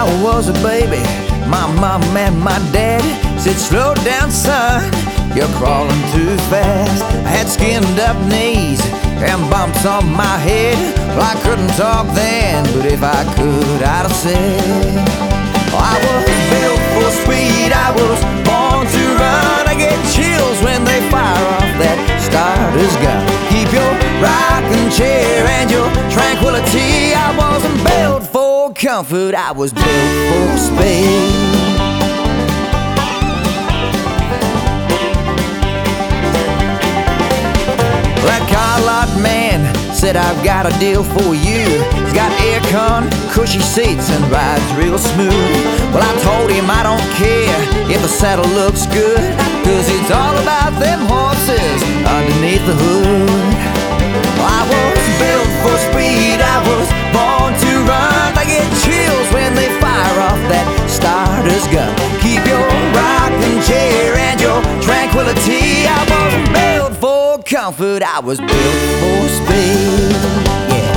was a baby, my mom and my dad said, slow down, son, you're crawling too fast. I had skinned up knees and bumps on my head. Well, I couldn't talk then, but if I could, I'd have said, I was built for speed, I was born to run. I get chills when they fire off that starter's gun. Keep your rocking chair and your tranquility. I wasn't built for comfort, I was built for speed. That car lot man said, I've got a deal for you. He's got aircon, cushy seats, and rides real smooth. Well, I told him I don't care if the saddle looks good, 'cause it's all about them horses underneath the hood. Well, I was built for speed, I was born to run. I get chills when they fire off that starter's gun. Keep your rocking chair and your tranquility. I wasn't built for comfort, I was built for speed. Yeah.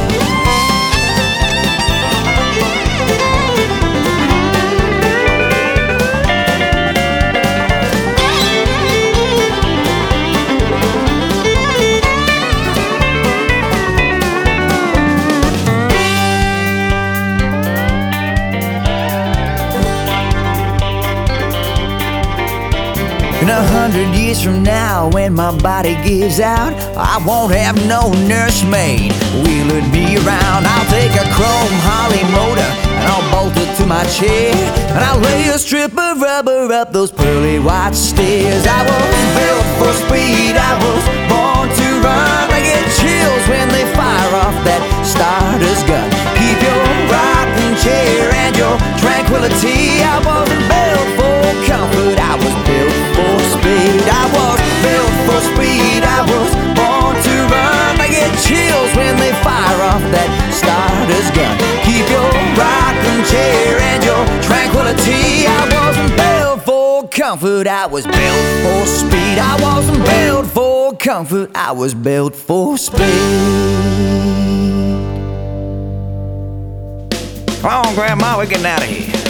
In 100 years from now, when my body gives out, I won't have no nursemaid wheeling me around. I'll take a chrome Harley motor and I'll bolt it to my chair, and I'll lay a strip of rubber up those pearly white stairs. I was built for speed, I was born to run. I get chills when they fire off that starter's gun. Keep your rocking chair and your tranquility. I wasn't built for comfort, I was built for speed. I was built for speed, I was born to run. I get chills when they fire off that starter's gun. Keep your rocking chair and your tranquility. I wasn't built for comfort, I was built for speed. I wasn't built for comfort, I was built for speed. Come on, Grandma, we're getting out of here.